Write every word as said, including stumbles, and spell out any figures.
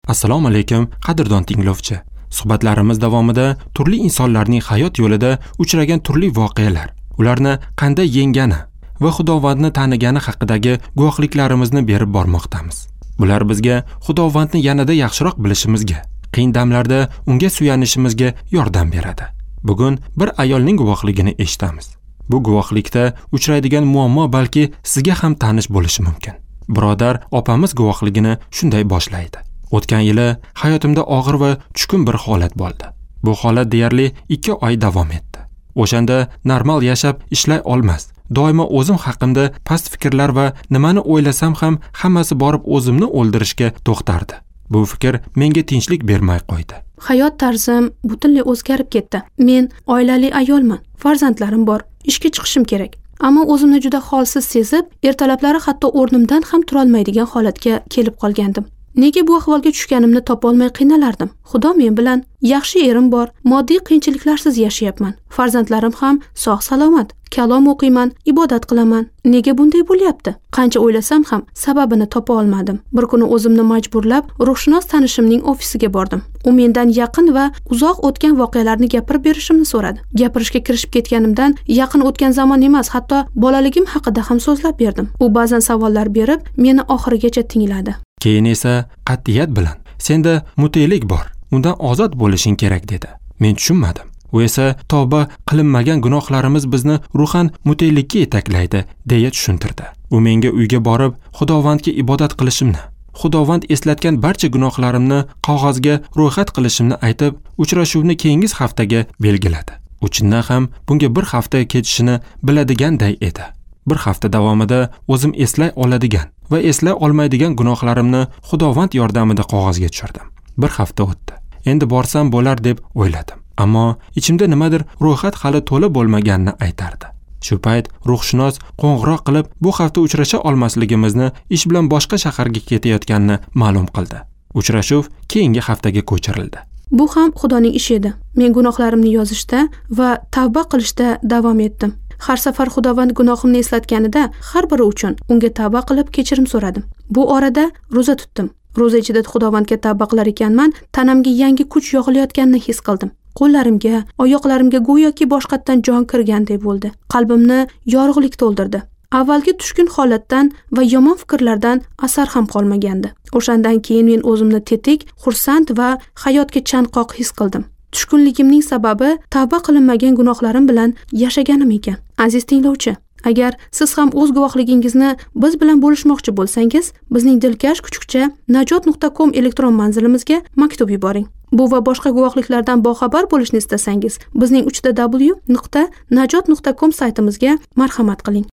Assalomu alaykum, qadrdon tinglovchi. Suhbatlarimiz davomida turli insonlarning hayot yo'lida uchragan turli voqealar, ularni qanday yengani va Xudovandni tanigani haqidagi guvohliklarimizni berib bormoqdamiz. Bular bizga Xudovandni yanada yaxshiroq bilishimizga, qiyin damlarda unga suyanishimizga yordam beradi. Bugun bir ayolning guvohligini eshitamiz. Bu guvohlikda uchraydigan muammo balki sizga ham tanish bo'lishi mumkin. Birodar opamiz guvohligini shunday boshlaydi. O'tgan yili hayotimda og'ir va tushkun bir holat bo'ldi. Bu holat deyarli ikki oy davom etdi. O'shanda normal yashab ishlay olmas, doimo o'zim haqimda past fikrlar va nimani o'ylasam ham hammasi borib o'zimni o'ldirishga to'xtardi. Bu fikr menga tinchlik bermay qo'ydi. Hayot tarzim butunlay o'zgarib ketdi. Men oilali ayolman, farzandlarim bor, ishga chiqishim kerak. Ammo o'zimni juda holsiz sezib, ertalablari hatto o'rnimdan ham tura olmaydigan holatga kelib qolgandim. Nega bu ahvolga tushganimni topolmay qiynalardim. Xudo men bilan, yaxshi erim bor, moddiy qiyinchiliklarsiz yashayapman. Farzandlarim ham sog' salomat, kalom o'qiyman, ibodat qilaman. Nega bunday bo'lyapti? Qancha o'ylasam ham sababini topa olmadim. Bir kuni o'zimni majburlab ruhshunos tanishimning ofisiga bordim. U mendan yaqin va uzoq o'tgan voqealarni gapirib berishimni so'radi. Gapirishga kirishib ketganimdan yaqin o'tgan zamon emas, hatto bolaligim haqida ham so'zlab berdim. U ba'zan savollar berib, meni oxirigacha tingladi. Keyin esa qat'iyat bilan senda mutelik bor, undan ozod bo'lishing kerak dedi. Men tushunmadim. U esa tavba qilinmagan gunohlarimiz bizni ruhan mutelikka yetaklaydi deya tushuntirdi. U menga uyga borib Xudovandga ibodat qilishimni, Xudovand eslatgan barcha gunohlarimni qog'ozga ro'yxat qilishimni aytib, uchrashuvni keyingi haftaga belgiladi. U chindan ham bunga bir hafta ketishini biladiganday edi. Bir hafta davomida o'zim eslay oladigan va eslay olmaydigan gunohlarimni Xudovand yordamida qog'ozga tushirdim. Bir hafta o'tdi. Endi borsam bo'lar deb o'yladim. Ammo ichimda nimadir ro'yxat hali to'la bo'lmaganini aytardi. Shu payt ruhshunos qo'ng'iroq qilib, bu hafta uchrasha olmasligimizni, ish bilan boshqa shaharga ketayotganini ma'lum qildi. Uchrashuv keyingi haftaga ko'chirildi. Bu ham Xudoning ishi edi. Men gunohlarimni yozishda va tavba qilishda davom etdim. Har safar Xudovand gunohimni eslatganida har biri uchun unga tavba qilib kechirim so'radim. Bu orada roza tutdim. Roza ichida Xudovandga tavba qilar ekanman, tanamga yangi kuch yog'ilayotganini his qildim. Qo'llarimga, oyoqlarimga go'yoki boshqatdan jon kirganday bo'ldi. Qalbimni yorug'lik to'ldirdi. Avvalgi tushkun holatdan va yomon fikrlardan asar ham qolmagandi. O'shandan keyin men o'zimni tetik, xursand va hayotga chanqoq his qildim. Tushkunligimning sababi tavba qilinmagan gunohlarim bilan yashaganim ekan. Aziz tinglovchi, agar siz ham o'z guvohligingizni biz bilan bo'lishmoqchi bo'lsangiz, bizning dilkash kuchukcha najot nuqta com elektron manzilimizga maktub yuboring. Bu va boshqa guvohliklardan boxabar bo'lishni istasangiz, bizning uch w nuqta najot nuqta com saytimizga marhamat qiling.